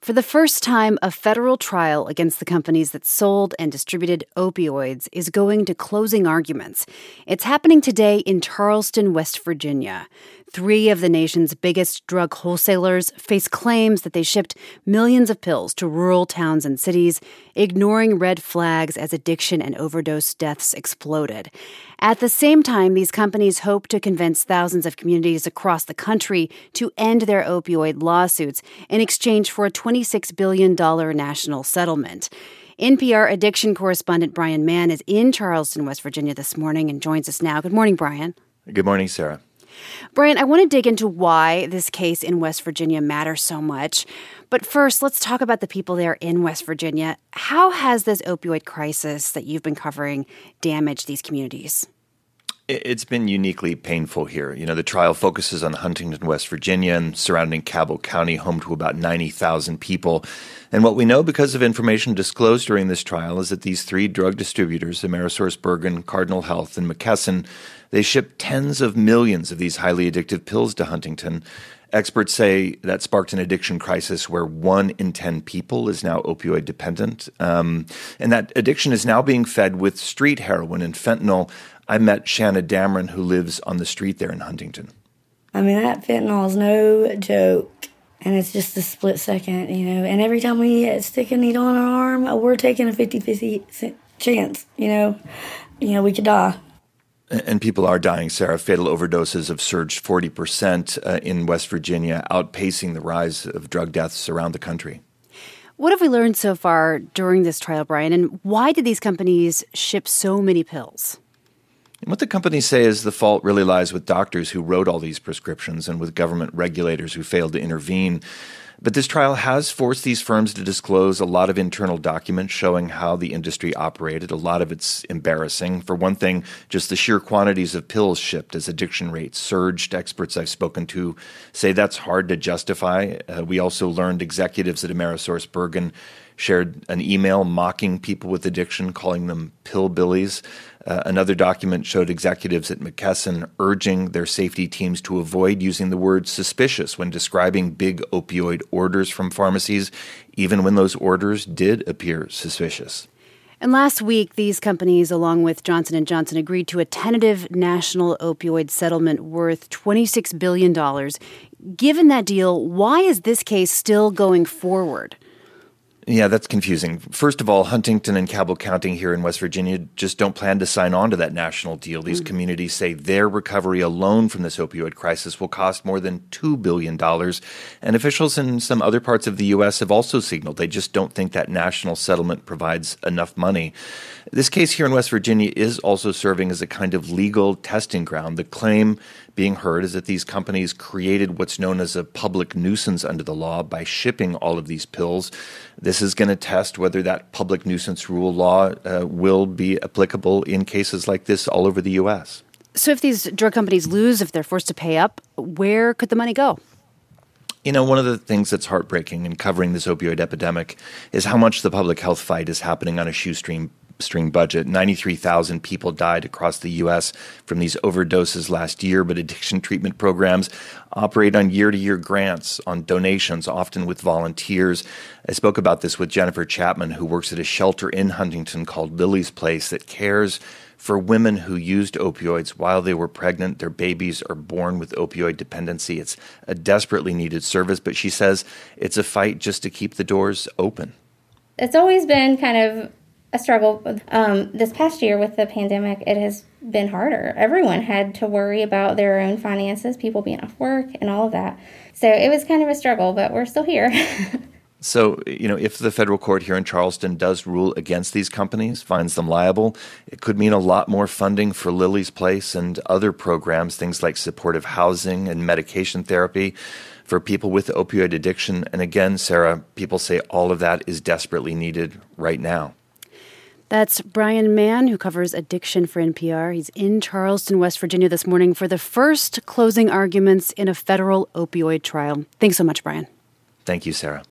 For the first time, a federal trial against the companies that sold and distributed opioids is going to closing arguments. It's happening today in Charleston, West Virginia. 3 of the nation's biggest drug wholesalers face claims that they shipped millions of pills to rural towns and cities, ignoring red flags as addiction and overdose deaths exploded. At the same time, these companies hope to convince thousands of communities across the country to end their opioid lawsuits in exchange for a $26 billion national settlement. NPR addiction correspondent Brian Mann is in Charleston, West Virginia this morning and joins us now. Good morning, Brian. Good morning, Sarah. Brian, I want to dig into why this case in West Virginia matters so much. But first, let's talk about the people there in West Virginia. How has this opioid crisis that you've been covering damaged these communities? It's been uniquely painful here. The trial focuses on Huntington, West Virginia, and surrounding Cabell County, home to about 90,000 people. And what we know because of information disclosed during this trial is that these 3 drug distributors, AmerisourceBergen, Cardinal Health, and McKesson, they shipped tens of millions of these highly addictive pills to Huntington. Experts say that sparked an addiction crisis where 1 in 10 people is now opioid dependent. And that addiction is now being fed with street heroin and fentanyl. I met Shanna Dameron, who lives on the street there in Huntington. That fentanyl is no joke. And it's just a split second, And every time we stick a needle in our arm, we're taking a 50-50 chance, we could die. And people are dying, Sarah. Fatal overdoses have surged 40% in West Virginia, outpacing the rise of drug deaths around the country. What have we learned so far during this trial, Brian? And why did these companies ship so many pills? And what the companies say is the fault really lies with doctors who wrote all these prescriptions and with government regulators who failed to intervene. But this trial has forced these firms to disclose a lot of internal documents showing how the industry operated. A lot of it's embarrassing. For one thing, just the sheer quantities of pills shipped as addiction rates surged. Experts I've spoken to say that's hard to justify. We also learned executives at AmerisourceBergen shared an email mocking people with addiction, calling them pillbillies. Another document showed executives at McKesson urging their safety teams to avoid using the word suspicious when describing big opioid orders from pharmacies, even when those orders did appear suspicious. And last week, these companies, along with Johnson & Johnson, agreed to a tentative national opioid settlement worth $26 billion. Given that deal, why is this case still going forward? Yeah, that's confusing. First of all, Huntington and Cabell County here in West Virginia just don't plan to sign on to that national deal. These communities say their recovery alone from this opioid crisis will cost more than $2 billion. And officials in some other parts of the U.S. have also signaled they just don't think that national settlement provides enough money. This case here in West Virginia is also serving as a kind of legal testing ground. The claim being heard is that these companies created what's known as a public nuisance under the law by shipping all of these pills. This is going to test whether that public nuisance rule law will be applicable in cases like this all over the U.S. So if these drug companies lose, if they're forced to pay up, where could the money go? One of the things that's heartbreaking in covering this opioid epidemic is how much the public health fight is happening on a shoestring budget. 93,000 people died across the U.S. from these overdoses last year, but addiction treatment programs operate on year-to-year grants, on donations, often with volunteers. I spoke about this with Jennifer Chapman, who works at a shelter in Huntington called Lily's Place that cares for women who used opioids while they were pregnant. Their babies are born with opioid dependency. It's a desperately needed service, but she says it's a fight just to keep the doors open. It's always been kind of a struggle. This past year with the pandemic, it has been harder. Everyone had to worry about their own finances, people being off work and all of that. So it was kind of a struggle, but we're still here. So, if the federal court here in Charleston does rule against these companies, finds them liable, it could mean a lot more funding for Lily's Place and other programs, things like supportive housing and medication therapy for people with opioid addiction. And again, Sarah, people say all of that is desperately needed right now. That's Brian Mann, who covers addiction for NPR. He's in Charleston, West Virginia this morning for the first closing arguments in a federal opioid trial. Thanks so much, Brian. Thank you, Sarah.